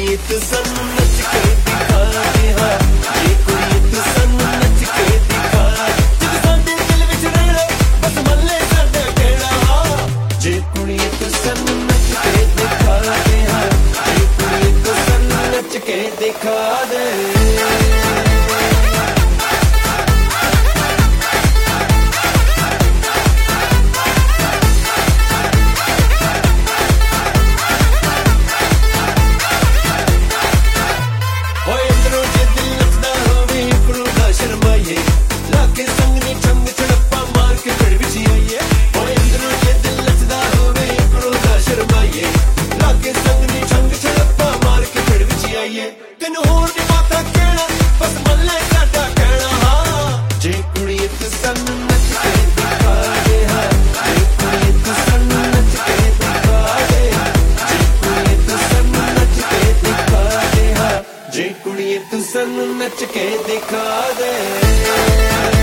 ਕੁੜੀਏ ਤੂੰ ਸਾਨੂੰ ਨੱਚ ਕੇ ਦਿਖਾ ਦੇ ਹਾਂ, ਜੇ ਕੁੜੀਏ ਤੂੰ ਸਾਨੂੰ ਨੱਚ ਕੇ ਦਿਖਾ, ਜਦ ਸਾਡੇ ਦਿਲ ਵਿੱਚ ਰਹਿਣਾ ਬਸ ਮੱਲੇ ਸਾਡਾ ਕਹਿਣਾ, ਜੇ ਕੁੜੀਏ ਤੂੰ ਸਾਨੂੰ ਨੱਚ ਕੇ ਦਿਖਾ ਦੇ ਹਾਂ, ਜੇ ਕੁੜੀਏ ਤੂੰ ਸਾਨੂੰ ਨੱਚ ਕੇ ਦਿਖਾ ਦੇ। ਤੈਨੂੰ ਹੋਰ ਨੀ ਬਾਤਾਂ ਕਹਿਣਾ ਬਸ ਮੱਲੇ ਸਾਡਾ ਕਹਿਣਾ, ਹਾਂ ਜੇ ਕੁੜੀਏ ਤੂੰ ਸਾਨੂੰ ਨੱਚ ਕੇ ਦਿਖਾ ਦੇ ਹਾਂ, ਜੇ ਕੁੜੀਏ ਤੂੰ ਸਾਨੂੰ ਨੱਚ ਕੇ ਦਿਖਾ ਦੇ, ਜੇ ਕੁੜੀਏ ਤੂੰ ਸਾਨੂੰ ਨੱਚ ਕੇ ਦਿਖਾ ਦੇ ਹਾਂ, ਜੇ ਕੁੜੀਏ ਤੂੰ ਸਾਨੂੰ ਨੱਚ ਕੇ ਦਿਖਾ ਦੇ।